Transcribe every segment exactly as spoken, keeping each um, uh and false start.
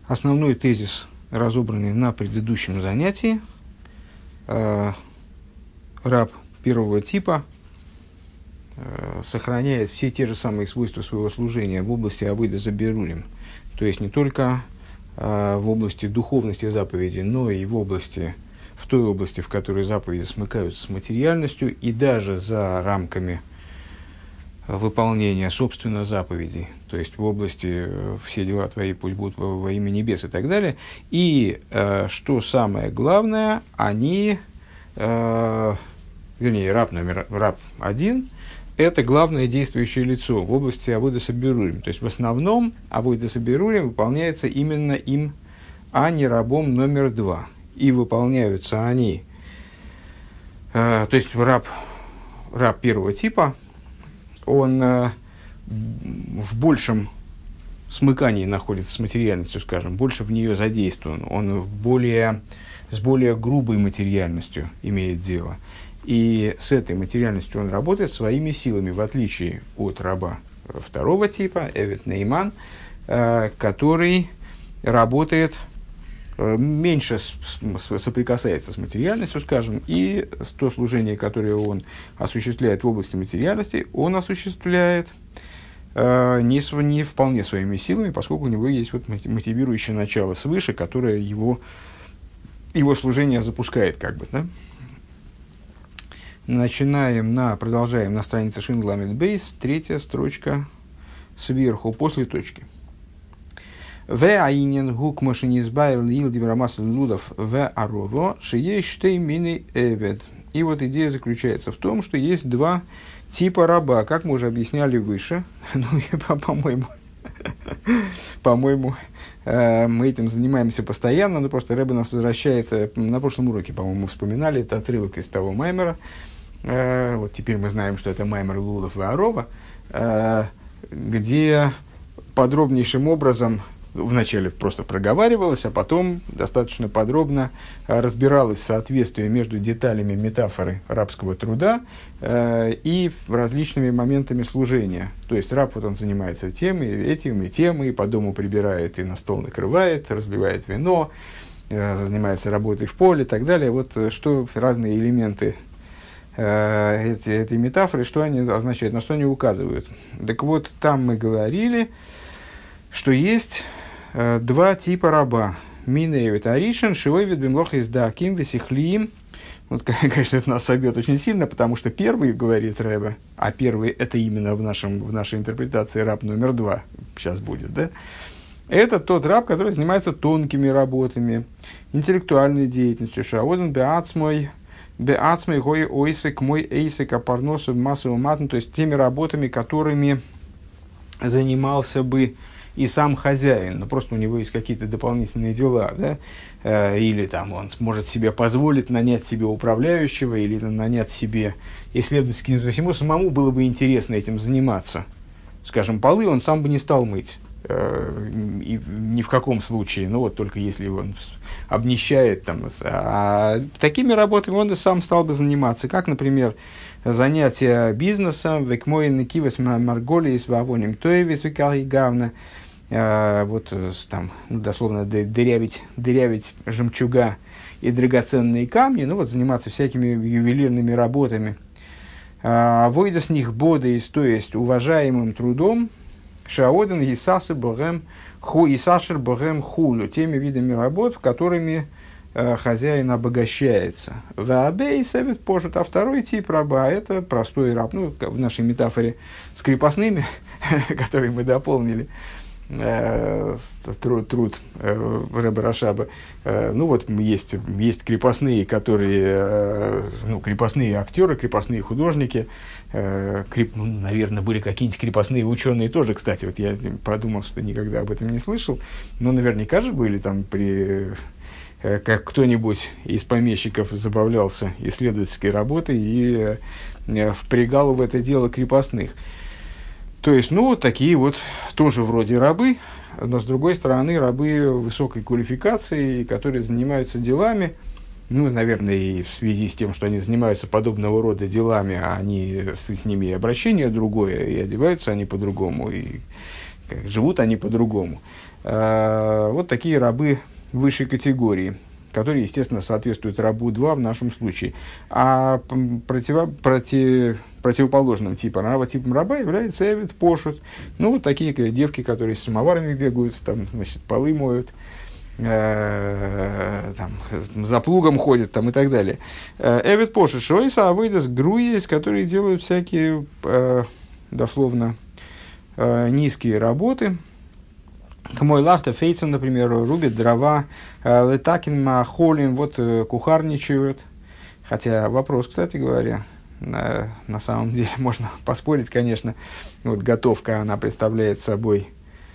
Основной тезис, разобранный на предыдущем занятии. Э, раб первого типа э, сохраняет все те же самые свойства своего служения в области авойда заберулим. То есть не только э, в области духовности заповеди, но и в области, в той области, в которой заповеди смыкаются с материальностью, и даже за рамками выполнения, собственно, заповедей, то есть в области «все дела твои пусть будут во, во имя небес» и так далее. И, э, что самое главное, они, э, вернее, раб номер раб один, это главное действующее лицо в области авойда саберурим. То есть в основном авойда саберурим выполняется именно им, а не рабом номер два. И выполняются они, э, то есть раб, раб первого типа, он э, в большем смыкании находится с материальностью, скажем, больше в нее задействован, он в более, с более грубой материальностью имеет дело. И с этой материальностью он работает своими силами, в отличие от раба второго типа, Эвет Нейман, э, который работает, э, меньше с, с, соприкасается с материальностью, скажем, и то служение, которое он осуществляет в области материальности, он осуществляет э, не, не вполне своими силами, поскольку у него есть вот мотивирующее начало свыше, которое его, его служение запускает, как бы, да? Начинаем на, продолжаем на странице Шингламет Бейс, третья строчка сверху, после точки. В аинен гук машинизбайр лил дибрамас лудов в арово шиештей мини эвед. И вот идея заключается в том, что есть два типа раба, как мы уже объясняли выше. Ну, по-моему, по-моему, мы этим занимаемся постоянно, но просто Рэбе нас возвращает. На прошлом уроке, по-моему, вспоминали, это отрывок из того маймера. Вот теперь мы знаем, что это маймер лудов и арова, где подробнейшим образом вначале просто проговаривалось, а потом достаточно подробно разбиралось соответствие между деталями метафоры рабского труда э, и различными моментами служения. То есть раб, вот он занимается тем, и этим, и тем, и по дому прибирает, и на стол накрывает, разливает вино, э, занимается работой в поле и так далее. Вот что разные элементы э, эти, этой метафоры, что они означают, на что они указывают. Так вот, там мы говорили, что есть э, два типа раба. Минеевит аришен, шиойвит бимлох из даким, весихлиим. Вот, конечно, это нас собьет очень сильно, потому что первый, говорит Рэбе, а первый это именно в, нашем, в нашей интерпретации раб номер два, сейчас будет, да? Это тот раб, который занимается тонкими работами, интеллектуальной деятельностью. Шаоден беацмой, беацмой гой ойсек мой эйсек апарносу массовым матом, то есть теми работами, которыми занимался бы и сам хозяин, но просто у него есть какие-то дополнительные дела, да? э, или там он сможет себе позволить нанять себе управляющего, или нанять себе исследовательский, то есть ему самому было бы интересно этим заниматься. Скажем, полы он сам бы не стал мыть, э, и ни в каком случае, ну вот только если он обнищает, там, а такими работами он и сам стал бы заниматься, как, например, занятия бизнесом, векмоин кивас марголис вавоним тоевис векари гавна, вот там, ну, дословно, дырявить, дырявить жемчуга и драгоценные камни, ну вот заниматься всякими ювелирными работами. Войда с них бодейс, то есть уважаемым трудом, шаоден исасы богем ху исашер богем хулю, теми видами работ, которыми хозяин обогащается. Ваабей совет пошут, а второй тип раба – это простой раб, ну, в нашей метафоре с крепостными, которые мы дополнили, э, труд, труд э, Ребе Рашаба. Э, ну, вот есть, есть крепостные, которые, э, ну, крепостные актеры, крепостные художники, э, креп, ну, наверное, были какие-нибудь крепостные ученые тоже, кстати, вот я подумал, что никогда об этом не слышал, но наверняка же были там при... как кто-нибудь из помещиков забавлялся исследовательской работой и э, впрягал в это дело крепостных. То есть, ну, вот такие вот тоже вроде рабы, но, с другой стороны, рабы высокой квалификации, которые занимаются делами, ну, наверное, и в связи с тем, что они занимаются подобного рода делами, а они с, с ними обращение другое, и одеваются они по-другому, и как, живут они по-другому. Э, вот такие рабы высшей категории, которые, естественно, соответствуют рабу два в нашем случае. А противо, против, противоположным типом раба, типом раба является эвид пошут. Ну, вот такие девки, которые с самоварами бегают, там, значит, полы моют, э, там, за плугом ходят там, и так далее. Эвид пошут, шойса, авойдас груис, которые делают всякие, э, дословно, э, низкие работы. К мой лахта фейцем, например, рубит дрова, летакин махолим, вот кухарничают. Хотя вопрос, кстати говоря, на, на самом деле можно поспорить, конечно. Вот готовка, она представляет собой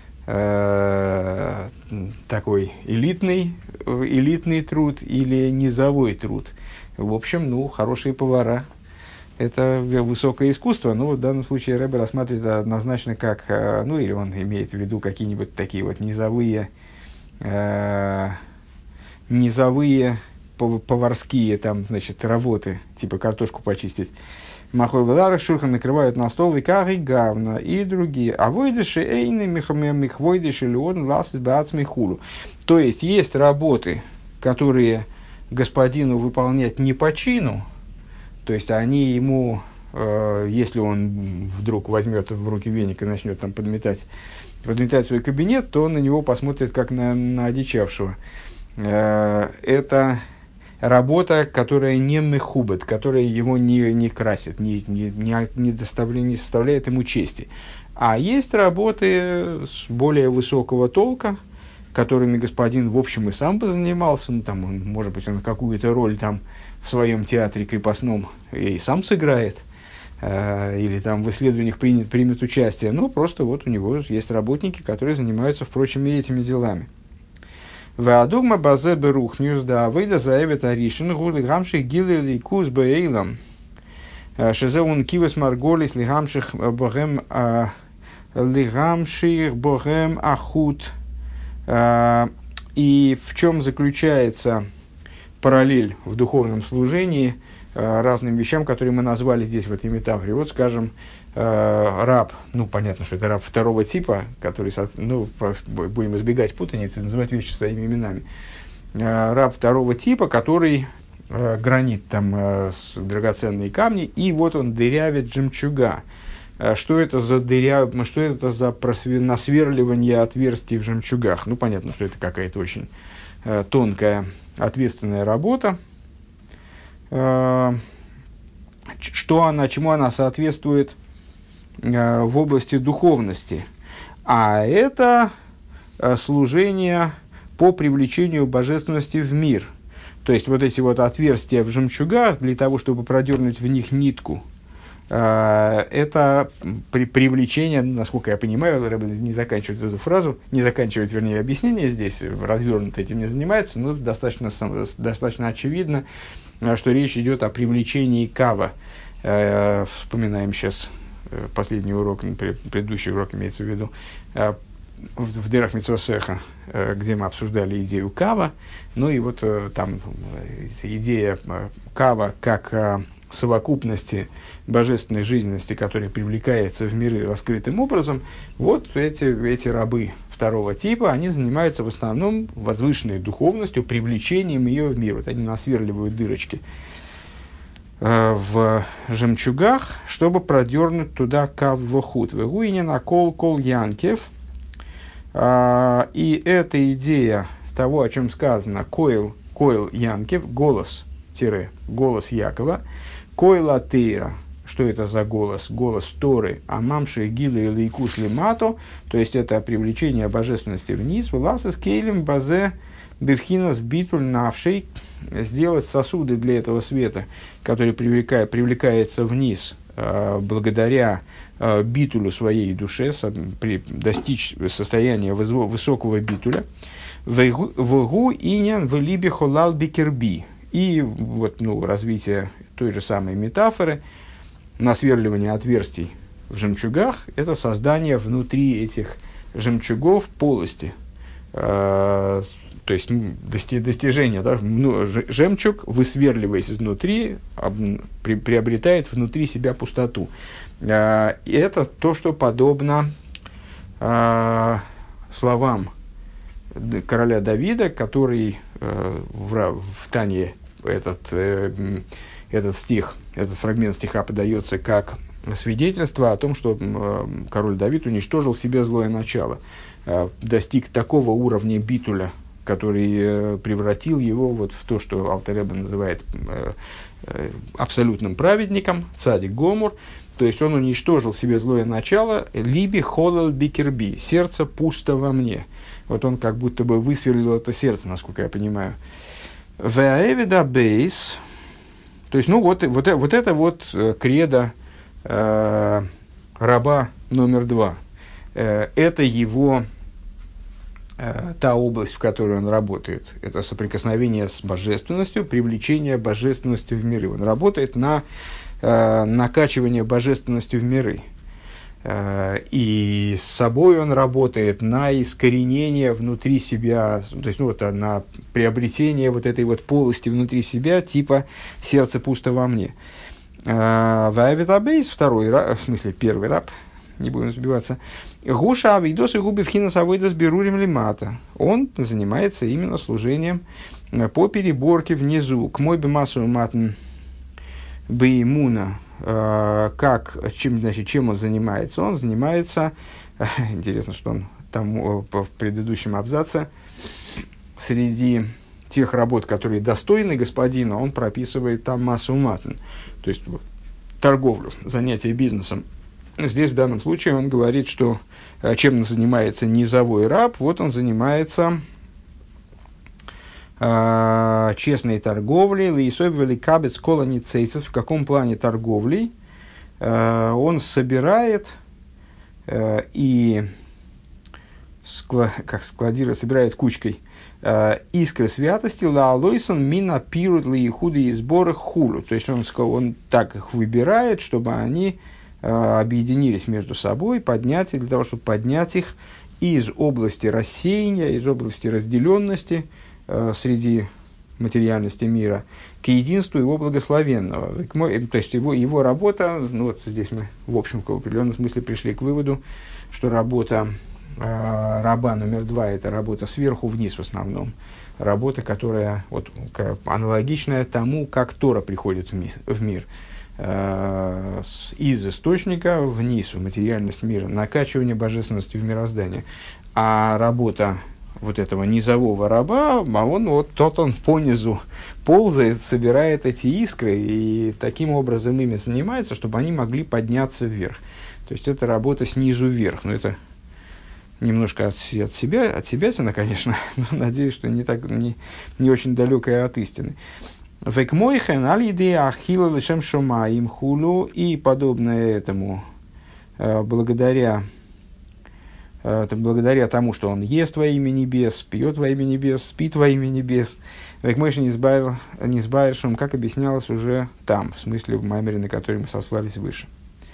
э, такой элитный, элитный труд или низовой труд. В общем, ну, хорошие повара. Это высокое искусство, но в данном случае Ребе рассматривает однозначно как, ну или он имеет в виду какие-нибудь такие вот низовые, э, низовые поварские там, значит, работы, типа картошку почистить. Махой Владарах Шурхан накрывают на стол и кари гавна и другие. А войдыши эйны михвойдыши леон лас из баацмихулу. То есть есть работы, которые господину выполнять не по чину. То есть они ему, э, если он вдруг возьмет в руки веник и начнет там подметать, подметать свой кабинет, то на него посмотрит как на, на одичавшего. Э, это работа, которая не мехубет, которая его не, не красит, не, не, не, не, доставляет, не составляет ему чести. А есть работы с более высокого толка, которыми господин, в общем, и сам бы занимался, ну, там, он, может быть, он какую-то роль там в своем театре крепостном и сам сыграет, э, или там в исследованиях принят, примет участие. Ну, просто вот у него есть работники, которые занимаются, впрочем, и этими делами. Ваадугма базе берухнюс да выйда заявит аришин гули гамших гилы ликус бейлам шезеун кивас марголис лигамших богем лигамших богем ахут. И в чем заключается параллель в духовном служении э, разным вещам, которые мы назвали здесь в этой метафоре. Вот, скажем, э, раб, ну, понятно, что это раб второго типа, который, ну, будем избегать путаницы, называть вещи своими именами. Э, раб второго типа, который э, гранит там э, драгоценные камни, и вот он дырявит жемчуга. Э, что это за дыря, что это за просве, насверливание отверстий в жемчугах? Ну, понятно, что это какая-то очень э, тонкая, ответственная работа, э, что она, чему она соответствует э, в области духовности. А это э, служение по привлечению божественности в мир. То есть вот эти вот отверстия в жемчугах, для того, чтобы продернуть в них нитку, э, это при, привлечение, насколько я понимаю, Рэбе не заканчивает эту фразу, не заканчивает, вернее, объяснение здесь, развернуто этим не занимается, но достаточно, достаточно очевидно, что речь идет о привлечении кава. Э, вспоминаем сейчас последний урок, предыдущий урок имеется в виду, э, в, в Дерах Мицвот Сеха, э, где мы обсуждали идею кава. Ну и вот э, там э, идея э, кава как э, совокупности божественной жизненности, которая привлекается в миры раскрытым образом. Вот эти, эти рабы второго типа, они занимаются в основном возвышенной духовностью, привлечением ее в мир. Вот они насверливают дырочки э, в жемчугах, чтобы продернуть туда каввохут. Вегуинина кол кол янкев. Uh, и эта идея того, о чем сказано, койл, койл Янкев, голос, тире, голос Якова, койл Атеира, что это за голос? Голос Торы, амамши гилы или икус лимато, то есть это привлечение божественности вниз, власа с кейлем базе бифхинас битуль навшей, сделать сосуды для этого света, который привлекает, привлекается вниз, uh, благодаря битулю своей душе, при, достичь состояния высокого битуля, вегу инян в либе холал бикерби. И вот, ну, развитие той же самой метафоры, насверливание отверстий в жемчугах, это создание внутри этих жемчугов полости. Э, то есть дости, достижение, да, ну, жемчуг, высверливаясь изнутри, об, при, приобретает внутри себя пустоту. И это то, что подобно э, словам короля Давида, который в, в Тане этот, этот стих, этот фрагмент стиха подается как свидетельство о том, что король Давид уничтожил в себе злое начало, достиг такого уровня битуля, который превратил его вот в то, что Алтер Ребе называет абсолютным праведником, цадик гомур. То есть он уничтожил в себе злое начало, либи холал бикерби, сердце пусто во мне. Вот он как будто бы высверлил это сердце, насколько я понимаю. Веаэвида бейс, то есть, ну вот, вот, вот это вот кредо э, раба номер два. Э, это его э, та область, в которой он работает. Это соприкосновение с божественностью, привлечение божественности в миры. Он работает на э, накачивание божественностью в миры. И с собой он работает на искоренение внутри себя, то есть ну, вот, на приобретение вот этой вот полости внутри себя, типа «сердце пусто во мне». Ваавитабейс, второй раб, в смысле первый раб, не будем сбиваться, «Гуша авидос и губи вхинас авойдас берурим лимата». Он занимается именно служением по переборке внизу. «К мой бимасу матн беймуна». Как, чем, значит, чем он занимается? Он занимается, интересно, что он там в предыдущем абзаце, среди тех работ, которые достойны господина, он прописывает там массу матн, то есть торговлю, занятие бизнесом. Здесь в данном случае он говорит, что чем занимается низовой раб, вот он занимается честной торговлей, лейсобвели кабец колоницейцев. В каком плане торговли? Он собирает и скла, как складирует, собирает кучкой искры святости лаалойсон мина пирут лаихуды и сборы хулу. То есть он, он так их выбирает, чтобы они объединились между собой, поднять, для того, чтобы поднять их из области рассеяния, из области разделенности среди материальности мира к единству его благословенного. То есть его, его работа, ну вот здесь мы в общем в определенном смысле пришли к выводу, что работа э, раба номер два – это работа сверху вниз в основном. Работа, которая вот, аналогичная тому, как Тора приходит в мир, в мир. Э, из источника вниз в материальность мира, накачивание божественности в мироздание. А работа вот этого низового раба, а он вот тот он понизу ползает, собирает эти искры и таким образом ими занимается, чтобы они могли подняться вверх. То есть это работа снизу вверх. Но это немножко от, от себя, от себя, конечно, но надеюсь, что не, так, не, не очень далекое от истины. Векмойхен аль-иде ахила лешем шомаим хулу, и подобное этому благодаря Это благодаря тому, что он ест во имя небес, пьет во имя небес, спит во имя небес. Векмойши низбайршум, как объяснялось уже там, в смысле в маймере, на который мы сослались выше.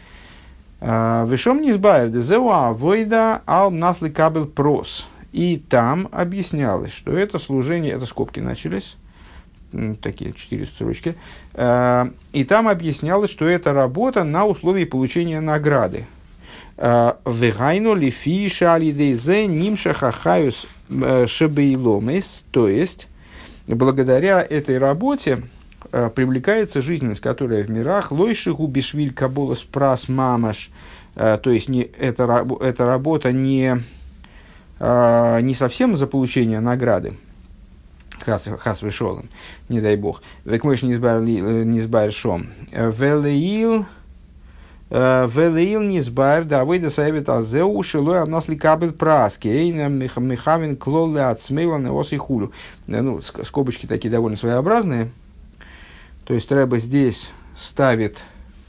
Вешом низбайр дезеуа войда ал насли кабел прос. И там объяснялось, что это служение, это скобки начались, такие четыре строчки, и там объяснялось, что это работа на условии получения награды. Вегайну лифи шалидейзе нимша хахаюс шебейломес, то есть благодаря этой работе привлекается жизненность, которая в мирах лойшигу бишвиль каболос прас мамаш, то есть не, эта, эта работа не, не совсем за получение награды, хас, хас вешолом, не дай бог, векмойш низбайр шом, велеил Велеил низбайр, да выйда совет азеу, шилой нас ли кабель праски, эйна мехавин клолле от смейла на ос и хулю. Ну, скобочки такие довольно своеобразные. То есть Рэбе здесь ставит,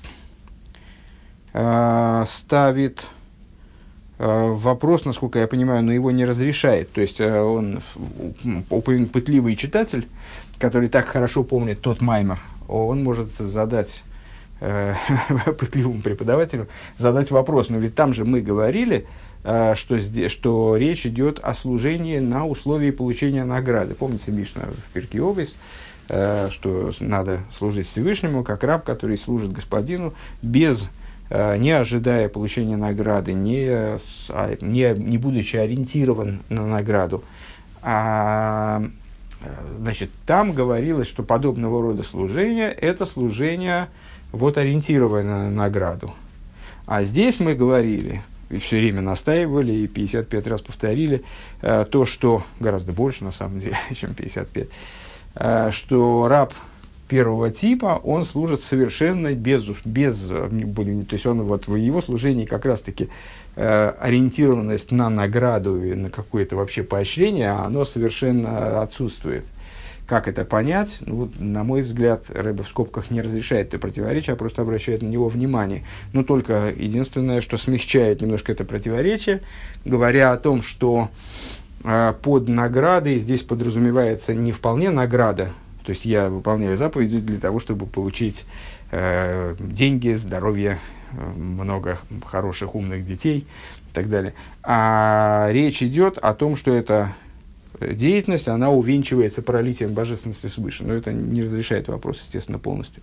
э, ставит э, вопрос, насколько я понимаю, но его не разрешает. То есть э, он, пытливый читатель, который так хорошо помнит тот маймер, он может задать пытливому преподавателю задать вопрос. Но ведь там же мы говорили, что, здесь, что речь идет о служении на условии получения награды. Помните Мишна в Перке Овес, что надо служить Всевышнему, как раб, который служит господину, без, не ожидая получения награды, не, не, не будучи ориентирован на награду. А, значит, там говорилось, что подобного рода служение – это служение, вот, ориентированное на награду. А здесь мы говорили, и все время настаивали, и пятьдесят пять раз повторили, э, то, что гораздо больше, на самом деле, чем пятьдесят пять, э, что раб первого типа, он служит совершенно без, без, то есть он вот в его служении как раз-таки э, ориентированность на награду и на какое-то вообще поощрение, оно совершенно отсутствует. Как это понять? Ну, вот, на мой взгляд, Рэбе в скобках не разрешает это противоречие, а просто обращает на него внимание. Но только единственное, что смягчает немножко это противоречие, говоря о том, что э, под наградой здесь подразумевается не вполне награда, то есть я выполняю заповеди для того, чтобы получить э, деньги, здоровье, э, много хороших, умных детей и так далее. А речь идет о том, что это деятельность, она увенчивается пролитием божественности свыше. Но это не разрешает вопрос, естественно, полностью.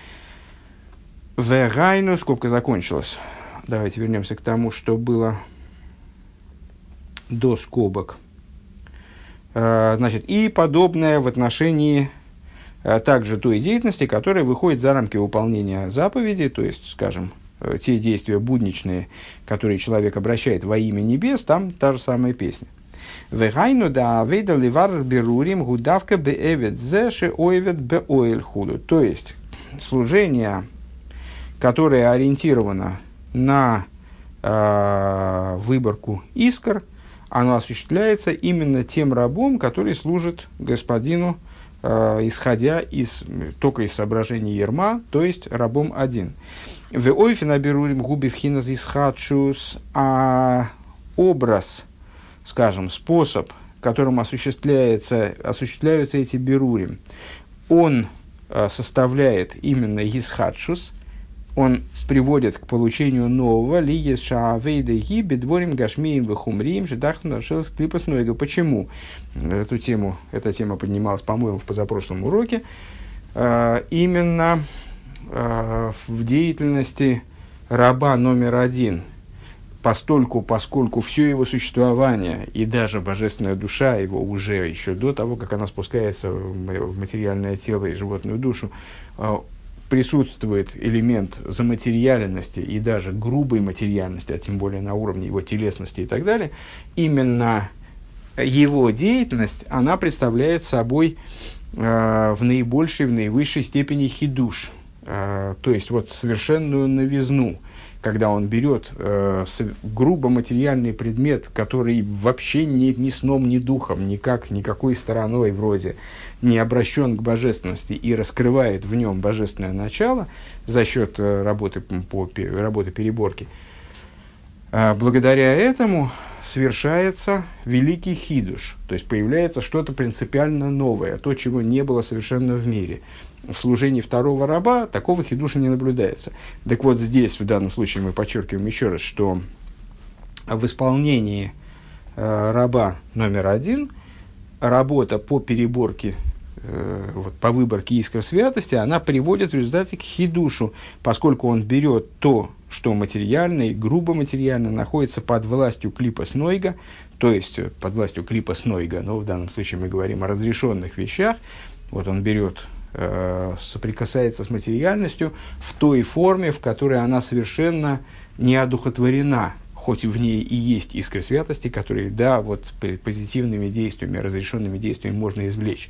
Вегайну, скобка закончилась. Давайте вернемся к тому, что было до скобок. Значит, и подобное в отношении также той деятельности, которая выходит за рамки выполнения заповеди, то есть, скажем, те действия будничные, которые человек обращает во имя небес, там та же самая песня. Вегайну да авейда ливар берурим гудавка беэвет зэши оевет беоэль худу. То есть, служение, которое ориентировано на э, выборку искр, оно осуществляется именно тем рабом, который служит господину, э, исходя из, только из соображений ерма, то есть рабом один. Веойфина берурим губив хиназ исхадшус, а образ, скажем, способ, которым осуществляется, осуществляются эти берурим, он э, составляет именно исхадшус, он приводит к получению нового ли шаавейдеги бедворим гашмием вехумрием жидахну нашелс клипас нойга. Почему? Эту тему, эта тема поднималась, по-моему, в позапрошлом уроке. Э, именно э, в деятельности раба номер один, постольку, поскольку все его существование и даже божественная душа его уже еще до того, как она спускается в материальное тело и животную душу, э, присутствует элемент заматериальности и даже грубой материальности, а тем более на уровне его телесности и так далее, именно его деятельность, она представляет собой э, в наибольшей, в наивысшей степени хидуш, э, то есть вот совершенную новизну, когда он берет э, грубо материальный предмет, который вообще ни, ни сном, ни духом, никак, никакой стороной вроде не обращен к божественности и раскрывает в нем божественное начало за счет э, работы, по, работы переборки, э, благодаря этому совершается великий хидуш, то есть появляется что-то принципиально новое, то, чего не было совершенно в мире. В служении второго раба такого хидуша не наблюдается. Так вот, здесь, в данном случае, мы подчеркиваем еще раз, что в исполнении э, раба номер один работа по переборке, э, вот, по выборке искр святости, она приводит в результате к хидушу, поскольку он берет то, что материально и грубо материально находится под властью клипа снойга, то есть под властью клипа снойга, но в данном случае мы говорим о разрешенных вещах. Вот он берет, соприкасается с материальностью в той форме, в которой она совершенно не одухотворена, хоть в ней и есть искры святости, которые, да, вот позитивными действиями, разрешенными действиями можно извлечь.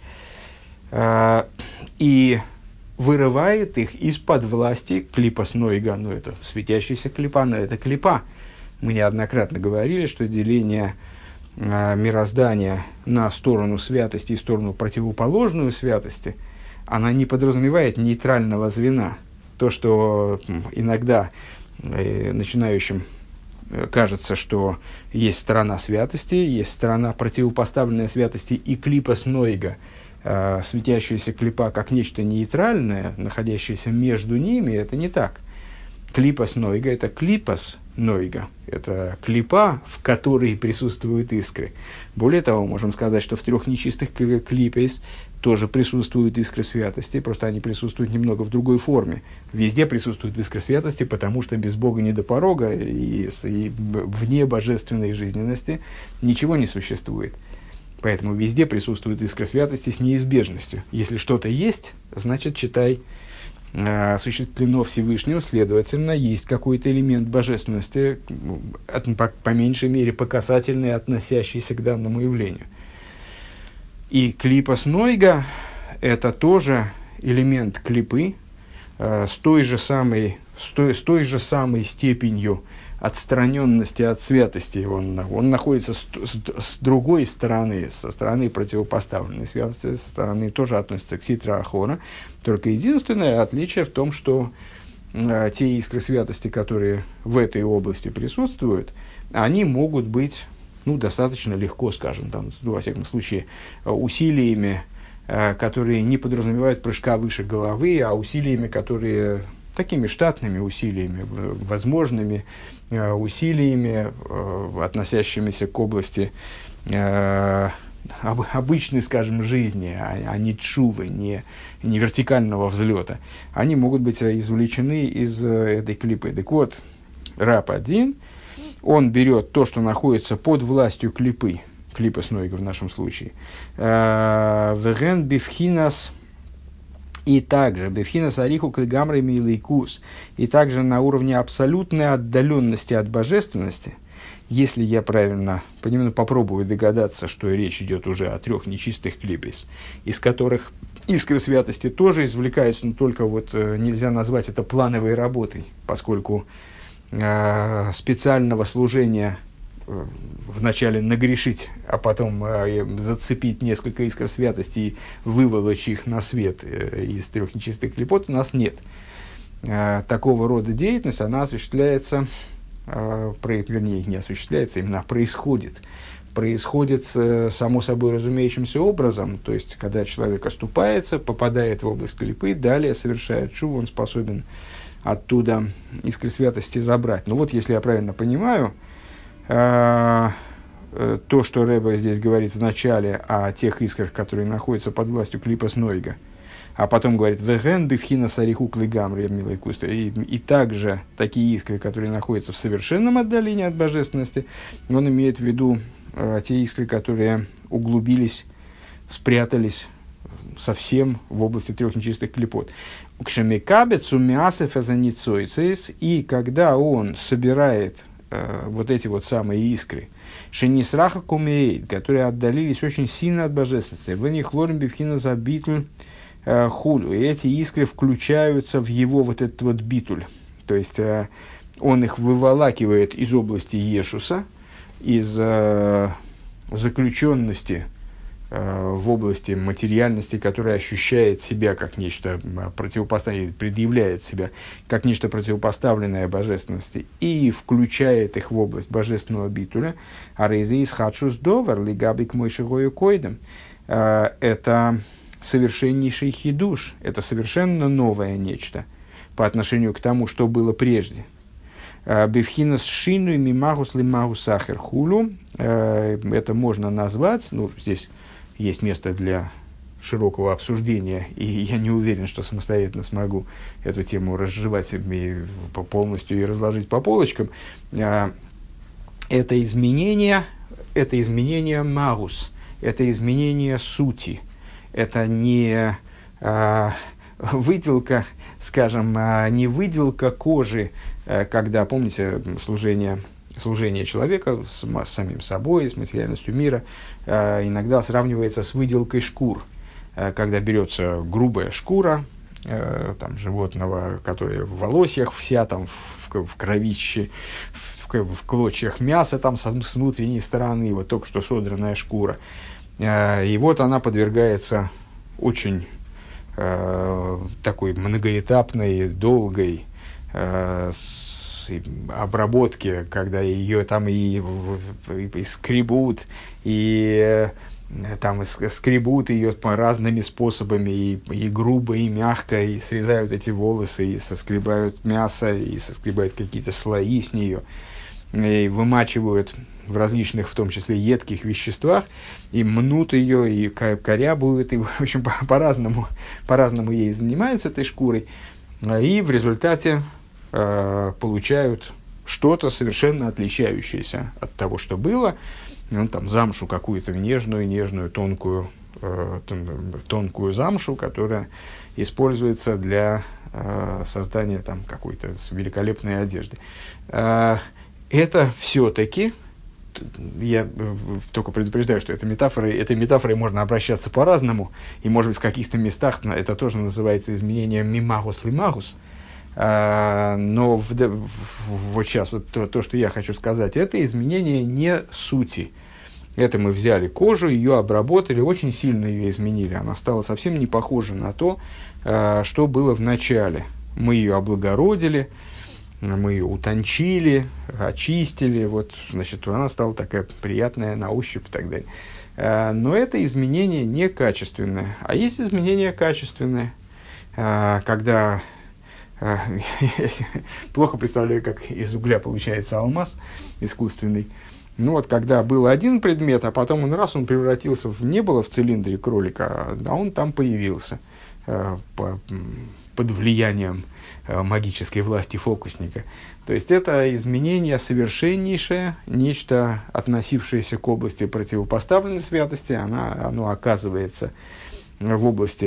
И вырывает их из-под власти клипа снойга, ну это светящийся клипа, но это клипа. Мы неоднократно говорили, что деление мироздания на сторону святости и сторону противоположную святости, она не подразумевает нейтрального звена. То, что иногда э, начинающим э, кажется, что есть сторона святости, есть сторона противопоставленная святости и клипа снойга, э, светящаяся клипа как нечто нейтральное, находящееся между ними, это не так. Клипас нойга – это клипас нойга, это клипа, в которой присутствуют искры. Более того, можем сказать, что в трех нечистых клипес тоже присутствуют искры святости, просто они присутствуют немного в другой форме. Везде присутствуют искры святости, потому что без Бога не до порога, и, и вне божественной жизненности ничего не существует. Поэтому везде присутствует искра святости с неизбежностью. Если что-то есть, значит, читай, осуществлено Всевышним, следовательно, есть какой-то элемент божественности, от, по, по меньшей мере, по касательной, относящийся к данному явлению. И клипас нойга – это тоже элемент клипы, э, с, той же самой, с, той, с той же самой степенью отстраненности от святости. Он, он находится с, с, с другой стороны, со стороны противопоставленной святости, со стороны тоже относится к ситра ахора. Только единственное отличие в том, что э, те искры святости, которые в этой области присутствуют, они могут быть, ну, достаточно легко, скажем, там, во всяком случае, усилиями, э, которые не подразумевают прыжка выше головы, а усилиями, которые такими штатными усилиями, возможными э, усилиями, э, относящимися к области э, об, обычной, скажем, жизни, а, а не тшувы, не, не вертикального взлета, они могут быть извлечены из э, этой клипы. Так вот, раб один, он берет то, что находится под властью клипы, клипа снойга в нашем случае, «Веген бифхинас», и также бифхинас ариху кальгамры милейкус, и также на уровне абсолютной отдаленности от божественности. Если я правильно понимаю, попробую догадаться, что речь идет уже о трех нечистых клипес, из которых искры святости тоже извлекаются, но только вот э, нельзя назвать это плановой работой, поскольку э, специального служения э, вначале нагрешить, а потом э, зацепить несколько искр святости и выволочь их на свет э, из трех нечистых клипот у нас нет. Э, такого рода деятельность, она осуществляется, э, про, вернее, не осуществляется, именно происходит. Происходит э, само собой разумеющимся образом, то есть, когда человек оступается, попадает в область клипы, далее совершает шуву, он способен оттуда искры святости забрать. Ну вот, если я правильно понимаю, то, что Ребе здесь говорит в начале о тех искрах, которые находятся под властью клипас нойга, а потом говорит «веген бифхина сариху клигамри милой куста», и, и также такие искры, которые находятся в совершенном отдалении от божественности, он имеет в виду э, те искры, которые углубились, спрятались совсем в области трех нечистых клипот. И когда он собирает вот эти вот самые искры, шенисраха кумеет, которые отдалились очень сильно от божественности, в них лорим бифхина за битуль хулю, и эти искры включаются в его вот этот вот битуль, то есть он их выволакивает из области Ешуса, из заключенности в области материальности, которая ощущает себя как нечто противопоставленное, предъявляет себя как нечто противопоставленное божественности и включает их в область божественного битуля, а рейзис хадшус довер лигабик мойшигою койдем. Это совершеннейший хидуш, это совершенно новое нечто по отношению к тому, что было прежде. Бифхинас шину и мимагус лимагус сахер хулу. Это можно назвать, ну, здесь есть место для широкого обсуждения, и я не уверен, что самостоятельно смогу эту тему разжевать полностью и разложить по полочкам. Это изменение, это изменение магус, это изменение сути, это не а, выделка, скажем, а, не выделка кожи, а, когда, помните, служение служение человека с, с самим собой, с материальностью мира, э, иногда сравнивается с выделкой шкур. Э, когда берется грубая шкура э, там, животного, которое в волосьях вся, там, в, в кровище, в, в, в клочьях мяса там, с, с внутренней стороны, вот только что содранная шкура. Э, и вот она подвергается очень э, такой многоэтапной, долгой э, обработки, когда ее там и, и, и скребут, и там скребут ее разными способами, и, и грубо, и мягко, и срезают эти волосы, и соскребают мясо, и соскребают какие-то слои с нее, и вымачивают в различных, в том числе едких веществах, и мнут ее, и корябуют, и, в общем, по- по-разному, по-разному ей занимаются этой шкурой, и в результате получают что-то совершенно отличающееся от того, что было, ну, там, замшу какую-то нежную, нежную, тонкую, э, тонкую замшу, которая используется для э, создания там, какой-то великолепной одежды. Э, это все-таки, я только предупреждаю, что это метафоры, этой метафорой можно обращаться по-разному, и, может быть, в каких-то местах это тоже называется изменением мимагус лимагус. Uh, но в, в, вот сейчас вот то, то, что я хочу сказать, это изменение не сути. Это мы взяли кожу, ее обработали, очень сильно ее изменили. Она стала совсем не похожа на то, uh, что было в начале. Мы ее облагородили, мы ее утончили, очистили. Вот, значит, она стала такая приятная на ощупь и так далее. Uh, но это изменение не качественное. А есть изменение качественное, uh, когда... Я плохо представляю, как из угля получается алмаз искусственный. Ну вот, когда был один предмет, а потом он раз, он превратился в... Не было в цилиндре кролика, а он там появился э, по, под влиянием э, магической власти фокусника. То есть, это изменение совершеннейшее, нечто, относившееся к области противопоставленной святости, она, оно оказывается в области...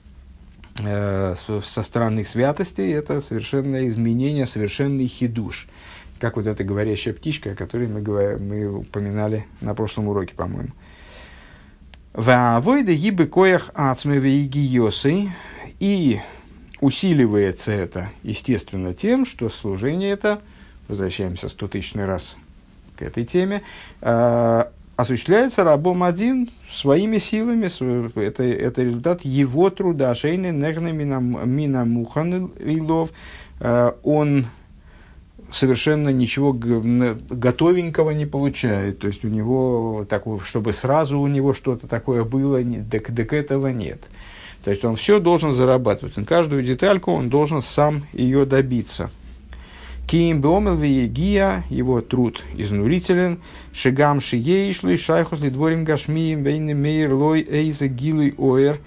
со стороны святости, это совершенное изменение, совершенный хидуш. Как вот эта говорящая птичка, о которой мы, говор... мы упоминали на прошлом уроке, по-моему. И усиливается это, естественно, тем, что служение это, возвращаемся стотысячный раз к этой теме, осуществляется рабом один своими силами, это, это результат его труда. Шейны нехны мина мухан илов. Он совершенно ничего готовенького не получает. То есть, у него, такого, чтобы сразу у него что-то такое было, так, так этого нет. То есть, он все должен зарабатывать. Он каждую детальку он должен сам ее добиться. Киим беомел веегия, его труд изнурителен, шигам шиейшлу и шайхус лидворим гашмием бейны мейр лой эйзе гилуй оэр,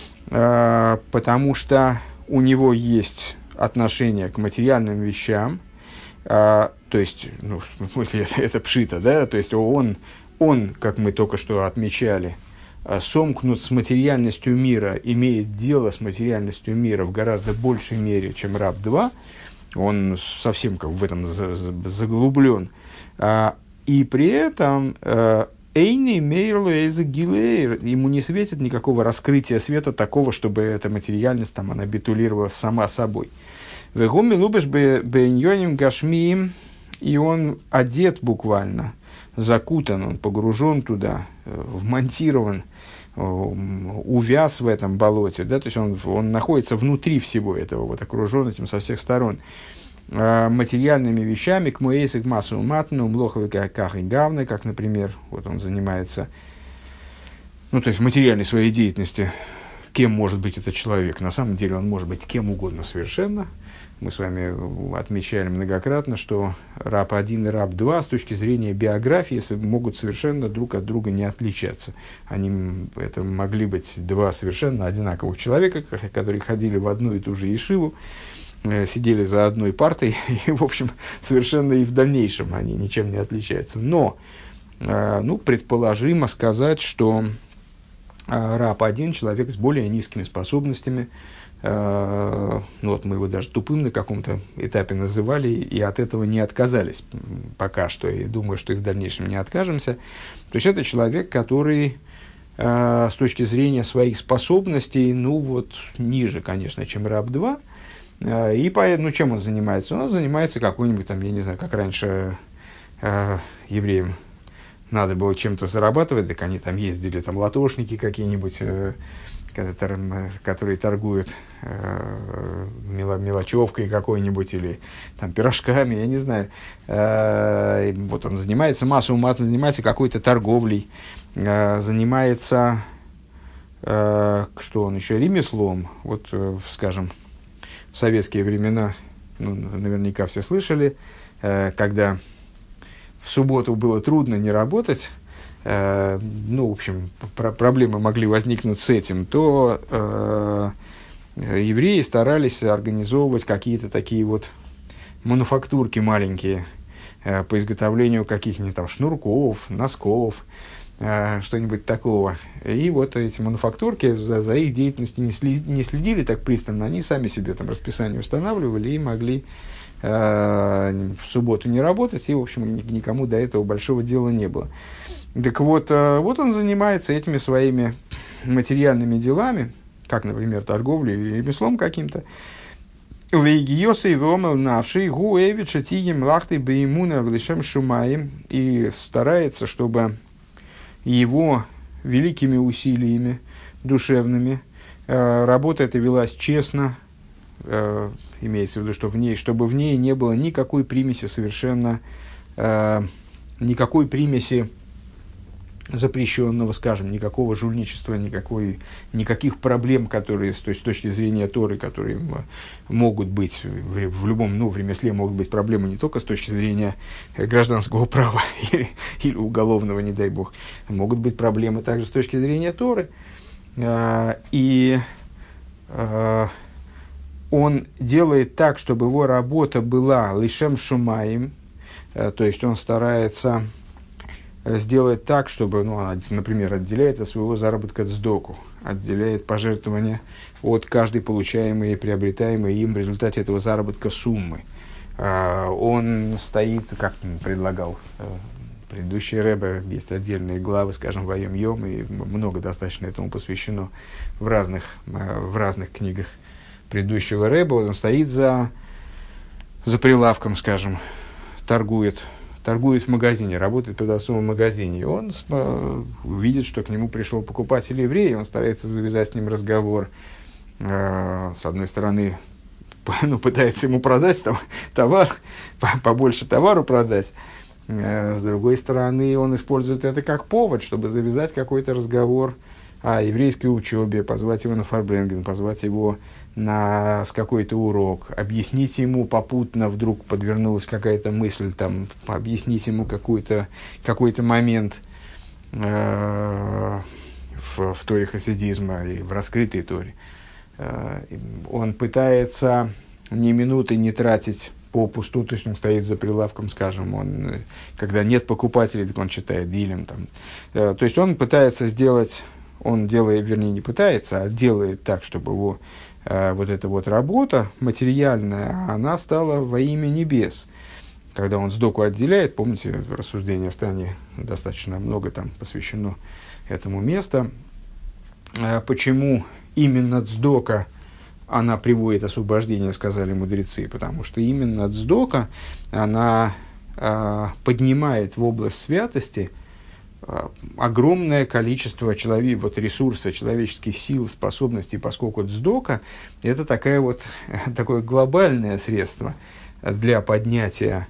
потому что у него есть отношение к материальным вещам, то есть, ну, в смысле, это, это пшито, да, то есть он, он, как мы только что отмечали, сомкнут с материальностью мира, имеет дело с материальностью мира в гораздо большей мере, чем раб два. Он совсем как в этом заглублен. А, и при этом Эйни Мейрлу Эйза Гилейр, ему не светит никакого раскрытия света такого, чтобы эта материальность там, она битулировала сама собой. Вегуми лубеш беньоним гашмиим, и он одет буквально, закутан, он погружен туда, вмонтирован, увяз в этом болоте, да, то есть он, он находится внутри всего этого, вот, окружен этим со всех сторон э, материальными вещами, к муэйсик массу матну, млоховы ках и гавны, как, например, вот он занимается, ну, то есть в материальной своей деятельности, кем может быть этот человек, на самом деле он может быть кем угодно совершенно. Мы с вами отмечали многократно, что раб один и раб два с точки зрения биографии могут совершенно друг от друга не отличаться. Они это могли быть два совершенно одинаковых человека, которые ходили в одну и ту же ешиву, сидели за одной партой, и, в общем, совершенно и в дальнейшем они ничем не отличаются. Но, ну, предположимо сказать, что раб один человек с более низкими способностями. Ну, вот мы его даже тупым на каком-то этапе называли, и от этого не отказались пока что, и думаю, что и в дальнейшем не откажемся. То есть, это человек, который э, с точки зрения своих способностей, ну, вот, ниже, конечно, чем раб два. Э, и по, ну, чем он занимается? Он занимается какой-нибудь, там, я не знаю, как раньше э, евреям надо было чем-то зарабатывать, так они там ездили, там, латошники какие-нибудь, э, которые торгуют э, мелочевкой какой-нибудь или там, пирожками, я не знаю. Э, вот он занимается, масса ума, занимается какой-то торговлей, э, занимается, э, что он еще, ремеслом. Вот, э, скажем, в советские времена, ну, наверняка все слышали, э, когда в субботу было трудно не работать, ну, в общем, про- проблемы могли возникнуть с этим, то э, евреи старались организовывать какие-то такие вот мануфактурки маленькие, э, по изготовлению каких-нибудь там шнурков, носков, э, что-нибудь такого. И вот эти мануфактурки за, за их деятельностью не, сли, не следили так пристально, они сами себе там расписание устанавливали и могли э, в субботу не работать, и, в общем, никому до этого большого дела не было. Так вот, э, вот он занимается этими своими материальными делами, как, например, торговлей или ремеслом каким-то. И старается, чтобы его великими усилиями душевными э, работа эта велась честно, э, имеется в виду, что в ней, чтобы в ней не было никакой примеси совершенно, э, никакой примеси запрещенного, скажем, никакого жульничества, никакой, никаких проблем, которые то есть, с точки зрения Торы, которые могут быть в, в любом ну, в ремесле, могут быть проблемы не только с точки зрения гражданского права или, или уголовного, не дай бог, могут быть проблемы также с точки зрения Торы. И он делает так, чтобы его работа была лишем шумаим, то есть он старается сделать так, чтобы, ну, например, отделяет от своего заработка цдоку, отделяет пожертвования от каждой получаемой и приобретаемой им в результате этого заработка суммы. Он стоит, как предлагал предыдущий Ребе, есть отдельные главы, скажем, Вайом Йом, и много достаточно этому посвящено в разных, в разных книгах предыдущего Ребе. Он стоит за, за прилавком, скажем, торгует, торгует в магазине, работает продавцом в магазине. И он э, видит, что к нему пришел покупатель еврей, он старается завязать с ним разговор. Э, с одной стороны, ну, пытается ему продать там, товар, побольше товару продать. С другой стороны, он использует это как повод, чтобы завязать какой-то разговор о еврейской учебе, позвать его на фарбренген, позвать его на с какой-то урок, объяснить ему попутно, вдруг подвернулась какая-то мысль, там, объяснить ему какой-то, какой-то момент э, в, в Торе хасидизма и в раскрытой Торе. Э, он пытается ни минуты не тратить попусту, то есть он стоит за прилавком, скажем, он, когда нет покупателей, так он читает дилем. Там. То есть он пытается сделать, он делает, вернее, не пытается, а делает так, чтобы его э, вот эта вот работа материальная, она стала во имя небес. Когда он цдоку отделяет, помните, рассуждение в Тане достаточно много там посвящено этому месту. Э, почему именно цдока она приводит освобождение, сказали мудрецы, потому что именно цдока, она э, поднимает в область святости э, огромное количество человек, вот, ресурса, человеческих сил, способностей, поскольку цдока – это такая вот, такое глобальное средство для поднятия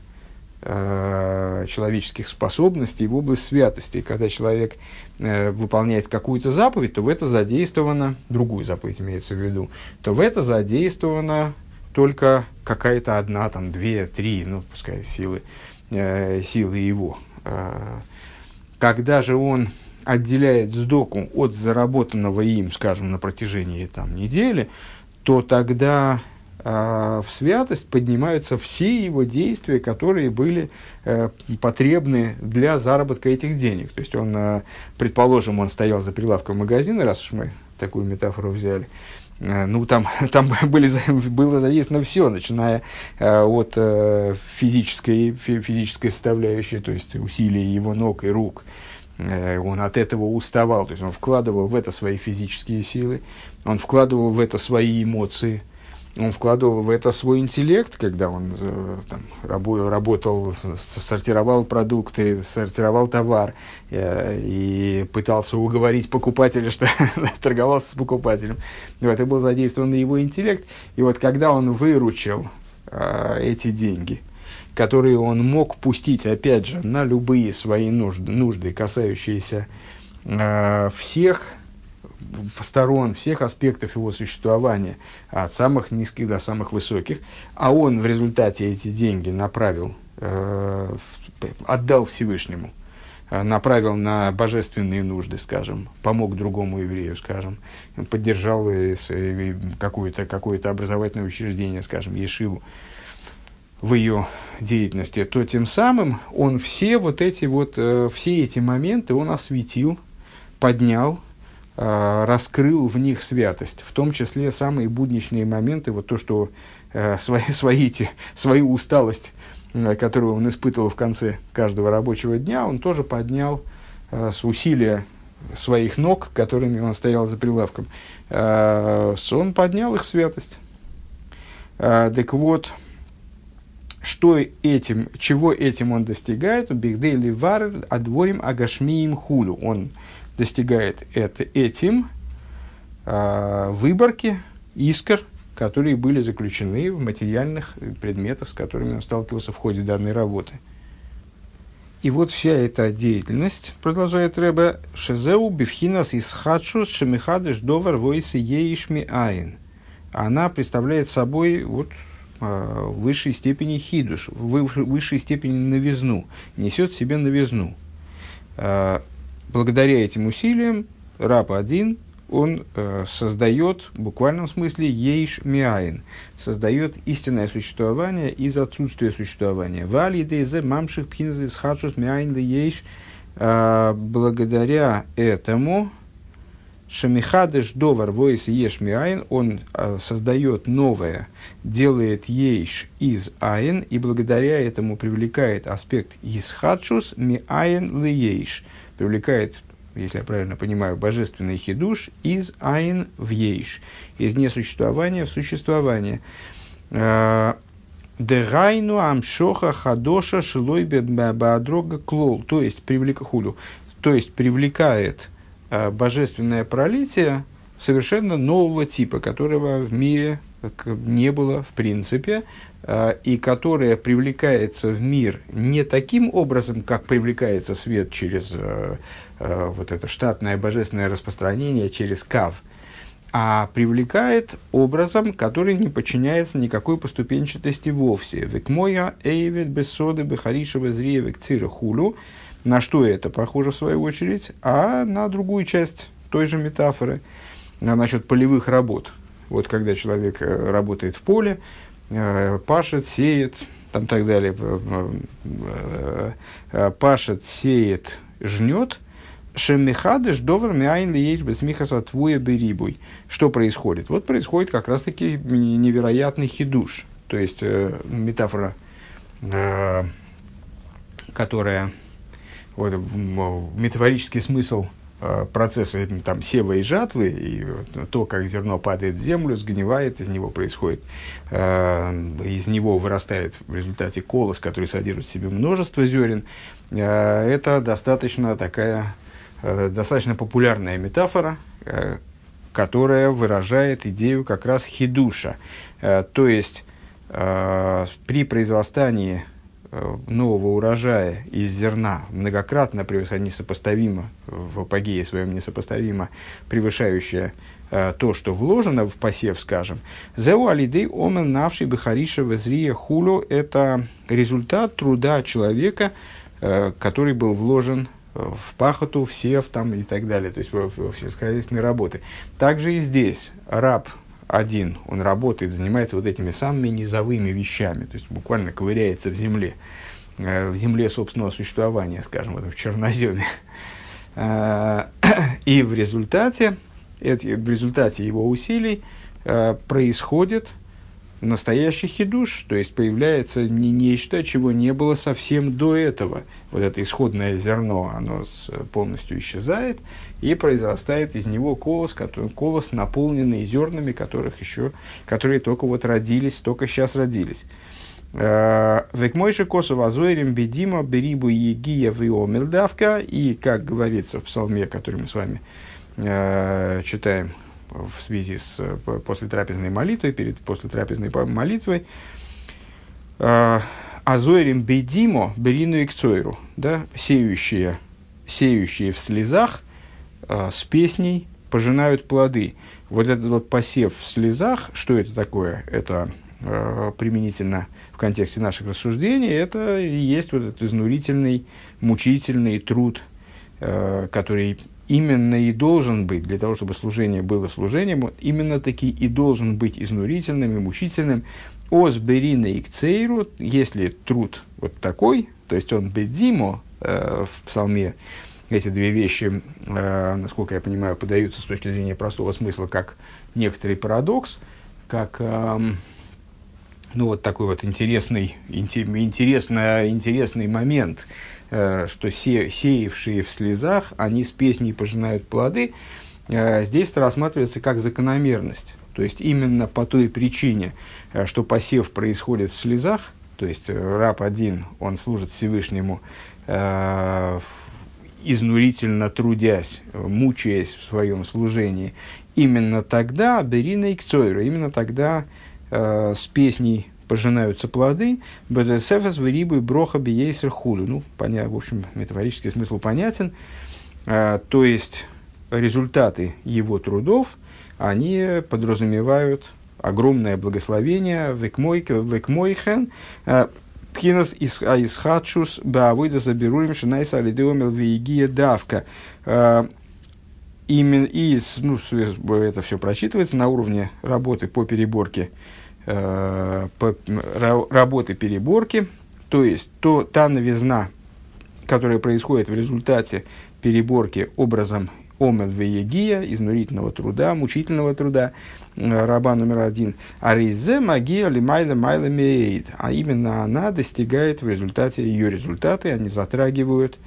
э, человеческих способностей в область святости. Когда человек э, выполняет какую-то заповедь, то в это задействовано, другую заповедь имеется в виду, то в это задействована только какая-то одна, там, две, три, ну, пускай силы, э, силы его. Э, когда же он отделяет цдоку от заработанного им, скажем, на протяжении там, недели, то тогда в святость поднимаются все его действия, которые были э, потребны для заработка этих денег. То есть, он, э, предположим, он стоял за прилавком магазина, раз уж мы такую метафору взяли, э, ну, там, там были, было задействовано все, начиная э, от э, физической, фи, физической составляющей, то есть усилий его ног и рук. Э, он от этого уставал, то есть он вкладывал в это свои физические силы, он вкладывал в это свои эмоции, он вкладывал в это свой интеллект, когда он э, там, рабо- работал, сортировал продукты, сортировал товар э, и пытался уговорить покупателя, что торговался с покупателем. Вот, это был задействован его интеллект. И вот когда он выручил э, эти деньги, которые он мог пустить, опять же, на любые свои нужды, нужды касающиеся э, всех сторон, всех аспектов его существования, от самых низких до самых высоких, а он в результате эти деньги направил, э, отдал Всевышнему, э, направил на божественные нужды, скажем, помог другому еврею, скажем, поддержал э, э, какое-то, какое-то образовательное учреждение, скажем, ешиву. в ее деятельности, то тем самым он все вот эти вот, э, все эти моменты он осветил, поднял, э, раскрыл в них святость, в том числе самые будничные моменты, вот то, что э, свои, свои, те, свою усталость, э, которую он испытывал в конце каждого рабочего дня, он тоже поднял э, с усилия своих ног, которыми он стоял за прилавком, э, он поднял их святость. Э, так вот, что этим, чего этим он достигает? Бигдейли вар адворим агашмиим хулю. Он достигает это этим э, выборки, искр, которые были заключены в материальных предметах, с которыми он сталкивался в ходе данной работы. И вот вся эта деятельность, продолжает Ребе, шезеу бифхинас исхадшус шемихадыш довар войсы еишми айн. Она представляет собой вот в высшей степени хидуш, в высшей степени новизну, несет в себе новизну. Благодаря этим усилиям раб один, он создает, в буквальном смысле, ейш миаин, создает истинное существование из отсутствия существования. Вали дейзе мамших пхинзы схадшус миаин ли ейш. Благодаря этому Шамихадыш довар войс еш миаин, он а, создает новое, делает ейш из айн, и благодаря этому привлекает аспект исхадшус миаин ли ейш, привлекает, если я правильно понимаю, божественный хидуш из айн в ейш, из несуществования в существование. Дерайну амшоха хадоша шилой баадрога клол, то есть привлекахулю, то есть привлекает божественное пролитие совершенно нового типа, которого в мире не было в принципе, и которое привлекается в мир не таким образом, как привлекается свет через вот это штатное божественное распространение, через кав, а привлекает образом, который не подчиняется никакой поступенчатости вовсе. Векмоя эйвет бессоды бехаришева зриевек цирахулю. На что это похоже, в свою очередь? А на другую часть той же метафоры, насчет полевых работ. Вот когда человек работает в поле, пашет, сеет, там так далее, пашет, сеет, жнет, шемихадыш довар миайн ли ейш бесмихаса твуя берибуй. Что происходит? Вот происходит как раз-таки невероятный хидуш. То есть метафора, которая... Вот, метафорический смысл э, процесса там, сева и жатвы, и вот, то, как зерно падает в землю, сгнивает, из него происходит, э, из него вырастает в результате колос, который содержит в себе множество зерен. Э, это достаточно такая, э, достаточно популярная метафора, э, которая выражает идею как раз хидуша. Э, то есть, э, при произрастании нового урожая из зерна, многократно превышая, несопоставимо, в апогее своем несопоставимо превышающее э, то, что вложено в посев, скажем, «Зеу алидей омен навший бехариша везрия хулю» – это результат труда человека, э, который был вложен в пахоту, в сев там, и так далее, то есть в, в, в сельскохозяйственные работы. Также и здесь раб один, он работает, занимается вот этими самыми низовыми вещами, то есть буквально ковыряется в земле, э, в земле собственного существования, скажем, вот в черноземе. Э, и в результате, эти, в результате его усилий э, происходит настоящий хидуш, то есть появляется не нечто, чего не было совсем до этого. Вот это исходное зерно, оно с, полностью исчезает, и произрастает из него колос, который, колос, наполненный зернами, которых еще, которые только вот родились, только сейчас родились. Векмойши косу вазуэрим бедима берибу егия виомелдавка, и, как говорится в псалме, который мы с вами э, читаем в связи с послетрапезной молитвой, перед послетрапезной молитвой, «Азоэрим бейдимо берину икцойру», да, сеющие, сеющие в слезах э, с песней пожинают плоды. Вот этот вот посев в слезах, что это такое? Это э, применительно в контексте наших рассуждений, это и есть вот этот изнурительный, мучительный труд, э, который именно и должен быть, для того, чтобы служение было служением, именно таки и должен быть изнурительным и мучительным. Оз берина и кцейру, если труд вот такой, то есть он бедзимо, э, в псалме эти две вещи, э, насколько я понимаю, подаются с точки зрения простого смысла как некоторый парадокс, как э, ну, вот такой вот интересный, интересный, интересный момент, э, что се, сеявшие в слезах, они с песней пожинают плоды. Э, здесь это рассматривается как закономерность. То есть именно по той причине, э, что посев происходит в слезах, то есть э, раб один, он служит Всевышнему, э, изнурительно трудясь, мучаясь в своем служении, именно тогда берина и кцойра, именно тогда э, с песней пожинаются плоды, бедесефес вырибы броха биейсер худу. Ну, поня, в общем, метафорический смысл понятен. Э, то есть результаты его трудов, они подразумевают огромное благословение векмойхен, пхинас исхадшус баавойда заберурим шинайса алидеомел вейгия давка. Именно и ну, это все прочитывается на уровне работы по переборке, э, по, работы переборки, то есть то, та новизна, которая происходит в результате переборки образом омел веегия, изнурительного труда, мучительного труда, э, раба номер один, аризе магия лимайла майла меид, а именно она достигает в результате, ее результаты, они затрагивают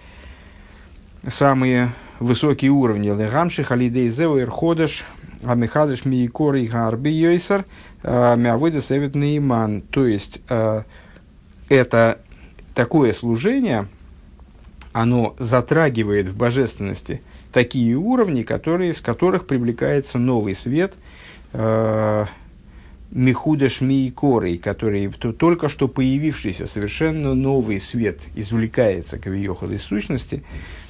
самые высокие уровни. Легамши халидей зеу ирходыш амихадыш миикори гарби йойсар миавойда севет наиман. То есть э, это такое служение, оно затрагивает в божественности такие уровни, которые, с которых привлекается новый свет, э, михудаш миикорей, который то, только что появившийся совершенно новый свет извлекается к виёхал из сущности.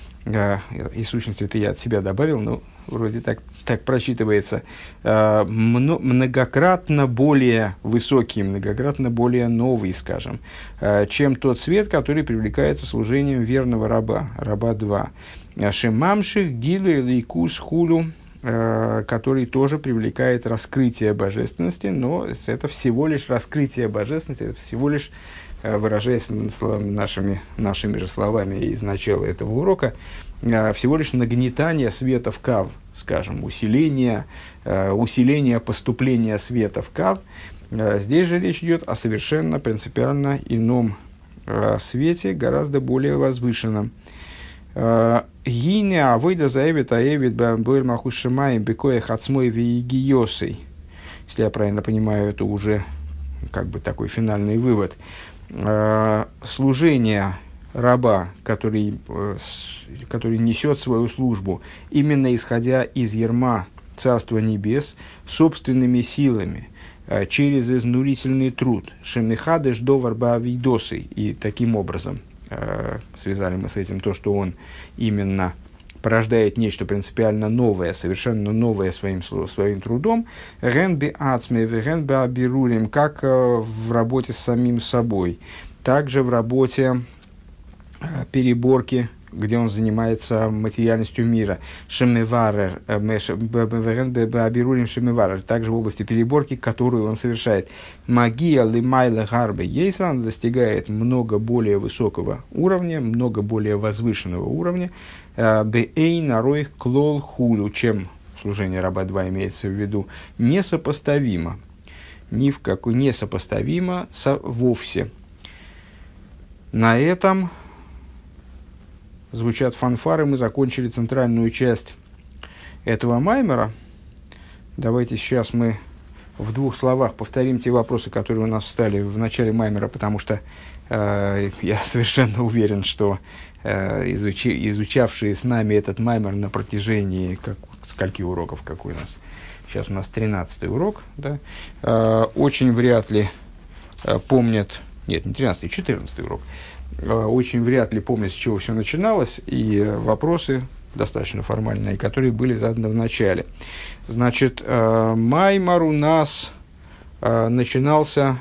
Из сущности это я от себя добавил, но вроде так, так прочитывается, многократно более высокий, многократно более новый, скажем, чем тот свет, который привлекается служением верного раба, раба два. Шемамших гилу или кус хулю, который тоже привлекает раскрытие божественности, но это всего лишь раскрытие божественности, это всего лишь, выражаясь нашими, нашими же словами из начала этого урока, всего лишь нагнетание света в кав, скажем, усиление, усиление поступления света в кав. Здесь же речь идет о совершенно принципиально ином свете, гораздо более возвышенном. Гиня авойда заэвит аэвит бэмбуэль махушимаем бекоя хацмой виегиосой. Если я правильно понимаю, это уже как бы такой финальный вывод. Служение раба, который, который несет свою службу, именно исходя из ярма Царства Небес, собственными силами, через изнурительный труд, шемихадеш довар баавидосы, и таким образом связали мы с этим то, что он именно порождает нечто принципиально новое, совершенно новое своим, своим трудом, ренби ацме, ренби абирулем, как в работе с самим собой, также в работе переборки, где он занимается материальностью мира, шемеварер, шемеварер, также в области переборки, которую он совершает. Магия лимайла гарбе ейсан достигает много более высокого уровня, много более возвышенного уровня, беэй нароих клол хулу, чем служение раба два имеется в виду, несопоставимо, ни в какой несопоставимо со, вовсе. На этом звучат фанфары, мы закончили центральную часть этого маймера. Давайте сейчас мы в двух словах повторим те вопросы, которые у нас встали в начале маймера, потому что э, я совершенно уверен, что э, изучи, изучавшие с нами этот маймер на протяжении как, скольки уроков, какой у нас? Сейчас у нас тринадцатый урок, да? э, очень вряд ли э, помнят, нет, не тринадцатый, четырнадцатый урок, очень вряд ли помнят, с чего все начиналось, и вопросы достаточно формальные, которые были заданы в начале. Значит, маймар у нас начинался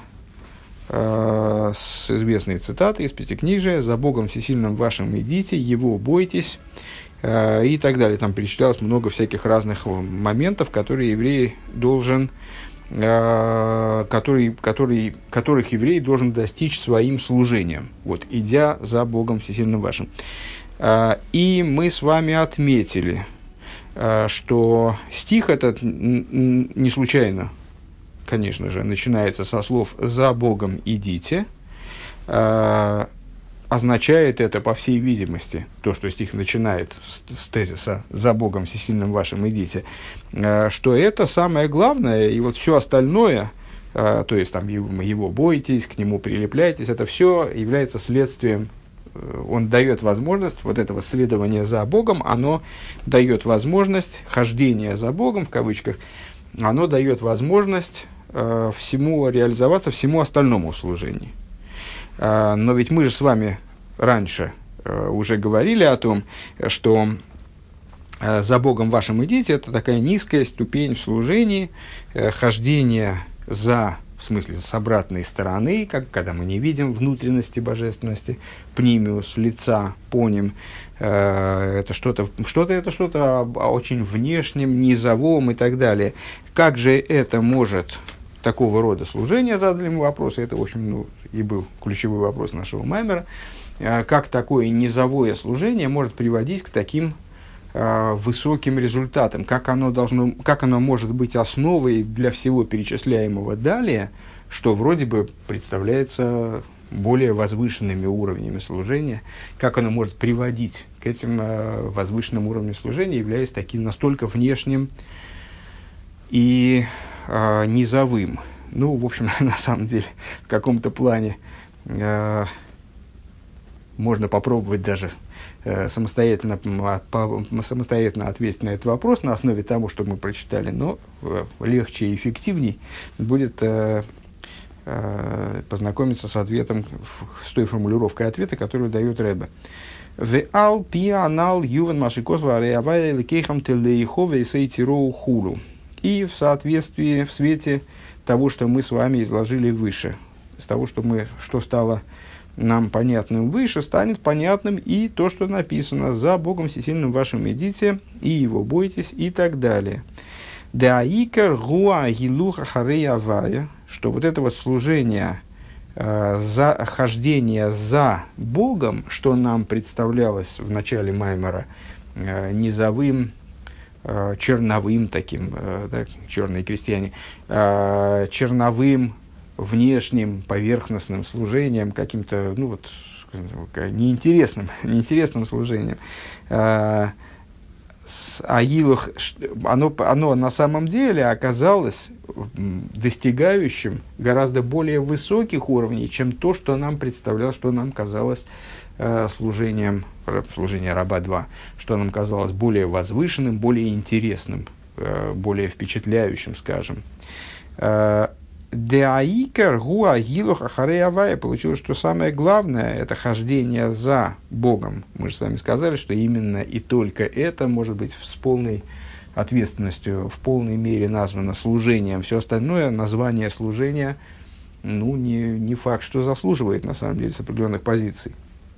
с известной цитаты из Пятикнижия: «За Богом всесильным вашим идите, Его бойтесь, и так далее. Там перечислялось много всяких разных моментов, которые еврей должен, который, который, которых еврей должен достичь своим служением, вот, идя за Богом Всесильным вашим. И мы с вами отметили, что стих этот не случайно, конечно же, начинается со слов «за Богом идите». Означает это, по всей видимости, то, что стих начинает с, с тезиса «за Богом всесильным вашим идите», что это самое главное, и вот все остальное, то есть там его, его бойтесь, к нему прилепляйтесь, это все является следствием, он дает возможность, вот этого следования за Богом, оно дает возможность, хождения за Богом, в кавычках, оно дает возможность всему реализоваться, всему остальному служению. Но ведь мы же с вами раньше уже говорили о том, что «за Богом вашим идите» — это такая низкая ступень в служении, хождение за, в смысле, с обратной стороны, как, когда мы не видим внутренности божественности, пнимиус, лица, поним, это что-то, что-то, это что-то о очень внешнем, низовом и так далее. Как же это может... Такого рода служения, задали мы вопрос, и это, в общем, ну, и был ключевой вопрос нашего маймера, как такое низовое служение может приводить к таким э, высоким результатам, как оно, должно, как оно может быть основой для всего перечисляемого далее, что вроде бы представляется более возвышенными уровнями служения, как оно может приводить к этим э, возвышенным уровням служения, являясь таким настолько внешним и э, низовым. Ну, в общем, на самом деле, в каком-то плане э, можно попробовать даже э, самостоятельно, по, самостоятельно ответить на этот вопрос на основе того, что мы прочитали, но э, легче и эффективней будет э, э, познакомиться с ответом, с той формулировкой ответа, которую дает Ребе. «Веал пианал ювен машикосва ареавая лекейхам телеихове сейтироу хулу». И в соответствии, в свете того, что мы с вами изложили выше, с того, что, мы, что стало нам понятным выше, станет понятным и то, что написано «за Богом всесильным вашим идите, и его бойтесь» и так далее. «Даикар гуа гилуха хареявая», что вот это вот служение, э, за, хождение за Богом, что нам представлялось в начале Маймера э, низовым, черновым таким, да, черные крестьяне, черновым, внешним, поверхностным служением, каким-то, ну вот, неинтересным, неинтересным служением. Аилух, оно, оно на самом деле оказалось достигающим гораздо более высоких уровней, чем то, что нам представлялось, что нам казалось служением, служение раба два, что нам казалось более возвышенным, более интересным, более впечатляющим, скажем. Деаикер гуа гилух ахареявая, получилось, что самое главное – это хождение за Богом. Мы же с вами сказали, что именно и только это может быть с полной ответственностью, в полной мере названо служением. Все остальное, название служения, ну, не, не факт, что заслуживает, на самом деле, с определенных позиций.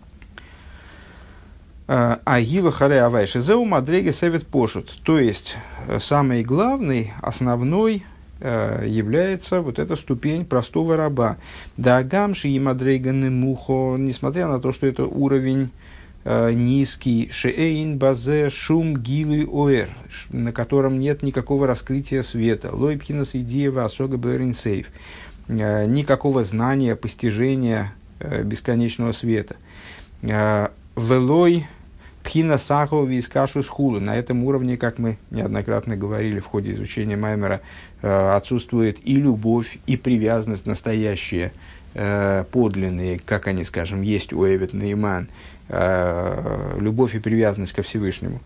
Агила харе авай шизеу мадреге севет пошут. То есть, самый главный, основной является вот эта ступень простого раба. Да гамши и мадреганы мухо, несмотря на то, что это уровень э, низкий, шеэйн базе шум гилы оэр, на котором нет никакого раскрытия света, лойпхинас идеева осога берин сейф, э, никакого знания, постижения э, бесконечного света. Э, велой пхина сахо вискашу схулы. На этом уровне, как мы неоднократно говорили в ходе изучения Маймера, отсутствует и любовь, и привязанность настоящие, подлинные, как они, скажем, есть у Эвет Нейман, любовь и привязанность ко Всевышнему.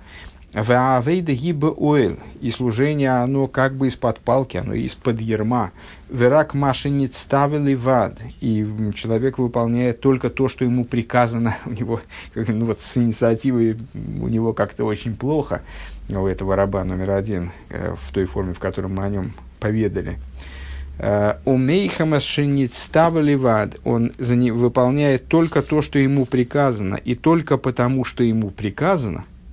И служение, оно как бы из-под палки, оно из-под ярма. Верак машинит ставили вад. И человек выполняет только то, что ему приказано. У него, ну вот, с инициативой у него как-то очень плохо, у этого раба номер один, в той форме, в которой мы о нем поведали. Умейхамас шинит ставили вад. Он выполняет только то, что ему приказано, и только потому, что ему приказано.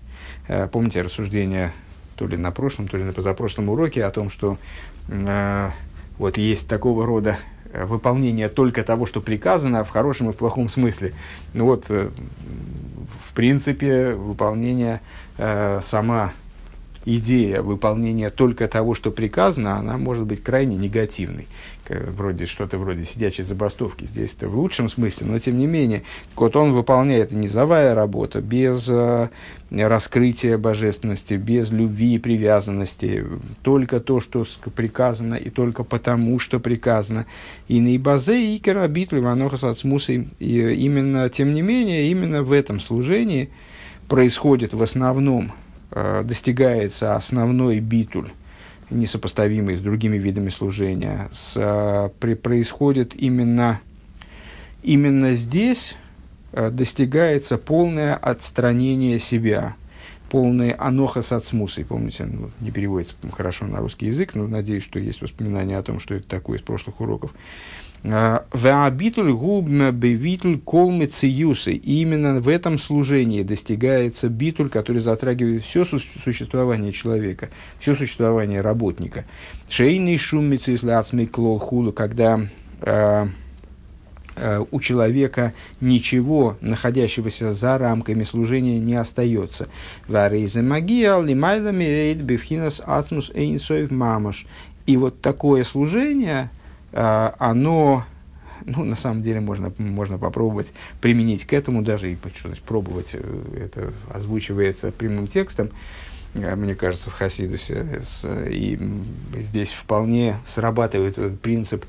Помните рассуждение то ли на прошлом, то ли на позапрошлом уроке о том, что э, вот есть такого рода выполнение только того, что приказано, в хорошем и в плохом смысле. Ну вот, э, в принципе, выполнение, э, сама идея выполнения только того, что приказано, она может быть крайне негативной. Вроде что-то вроде сидячей забастовки. Здесь это в лучшем смысле, но тем не менее. Вот он выполняет низовая работа без э, раскрытия божественности, без любви и привязанности. Только то, что приказано, и только потому, что приказано. И наибазе икер абитль ванохас ацмусой. И именно, тем не менее, именно в этом служении происходит в основном, э, достигается основной битуль, несопоставимый с другими видами служения, с, а, при, происходит именно, именно здесь а, достигается полное отстранение себя, полное анохас ацмусой. Помните, ну, не переводится хорошо на русский язык, но надеюсь, что есть воспоминания о том, что это такое из прошлых уроков. Ваабитуль губ бевитуль колмы циюсы. И именно в этом служении достигается битуль, который затрагивает все существование человека, все существование работника. Шейный шум мицислацмей клол хулу, когда э, э, у человека ничего, находящегося за рамками служения, не остается. Варейзе магия лимайла мирейд бифхинас ацмус эйнсоев мамаш. И вот такое служение, оно, ну, на самом деле, можно, можно попробовать применить к этому, даже и что значит, пробовать, это озвучивается прямым текстом, мне кажется, в Хасидусе, и здесь вполне срабатывает этот принцип,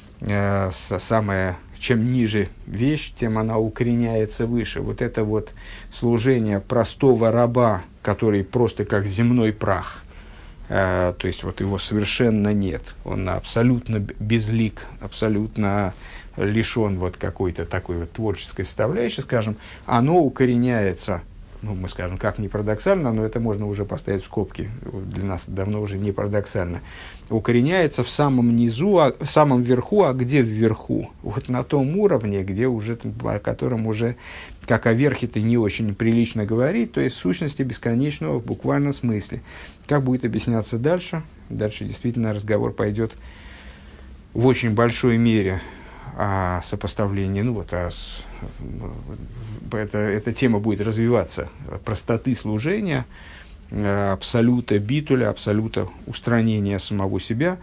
самое, чем ниже вещь, тем она укореняется выше. Вот это вот служение простого раба, который просто как земной прах, Uh, то есть вот его совершенно нет, он абсолютно безлик, абсолютно лишен вот какой-то такой вот творческой составляющей, скажем, оно укореняется, ну, мы скажем, как не парадоксально, но это можно уже поставить в скобки, для нас давно уже не парадоксально, укореняется в самом низу, а, в самом верху, а где вверху? Вот на том уровне, где уже, о котором уже, как о верхе-то не очень прилично говорить, то есть в сущности бесконечного в буквальном смысле. Как будет объясняться дальше? Дальше действительно разговор пойдет в очень большой мере о сопоставлении, ну вот, о, это, эта тема будет развиваться, простоты служения, абсолюта битуля, абсолюта устранения самого себя.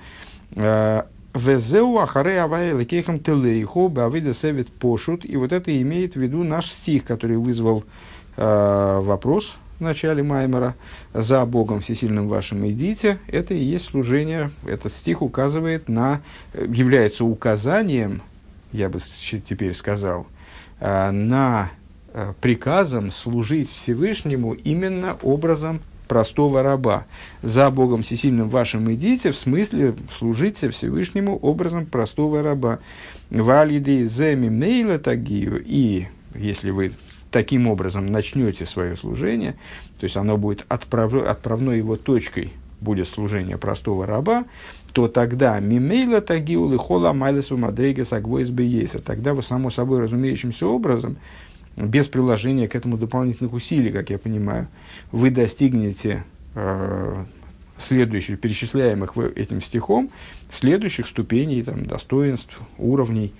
Везеу ахаре авай лекейхам телейху бавида севет пошут. И вот это имеет в виду наш стих, который вызвал э, вопрос в начале Маймера. «За Богом всесильным вашим идите». Это и есть служение. Этот стих указывает на, является указанием, я бы теперь сказал, э, на э, приказом служить Всевышнему именно образом простого раба. «За Богом всесильным вашим идите», в смысле служите Всевышнему образом простого раба. «Валидей земи мейла тагию». И если вы таким образом начнете свое служение, то есть оно будет отправ... отправной его точкой, будет служение простого раба, то тогда мимейла тагию лихола майлесу мадрейга сагвоис бейеса. Тогда вы, само собой разумеющимся образом, без приложения к этому дополнительных усилий, как я понимаю, вы достигнете э, следующих, перечисляемых этим стихом, следующих ступеней, там, достоинств, уровней.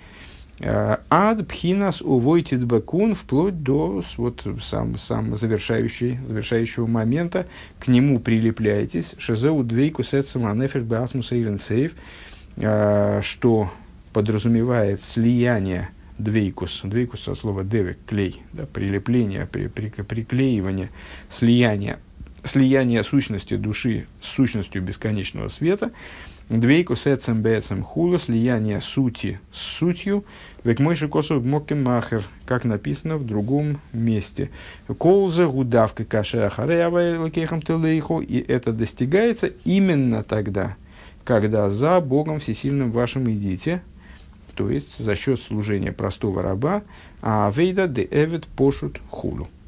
Ад пхинас увойтит бакун, вплоть до вот, сам, сам завершающий, завершающего момента, к нему прилепляетесь, шезеу двейку сетсам анефеш беасмуса илен сейф, что подразумевает слияние. Двейкус, двейкус от слова девек, клей, да, прилепление, при, при, приклеивание, слияние, слияние сущности души с сущностью бесконечного света. Двейкус эцем бэцем хулу, слияние сути с сутью, век мойши косов моккем махер, как написано в другом месте. Колза гудавка каше ахареавай лакехам телейху, и это достигается именно тогда, когда за Богом всесильным вашим идите, то есть за счет служения простого раба, а вейда де эвет пошут хулу.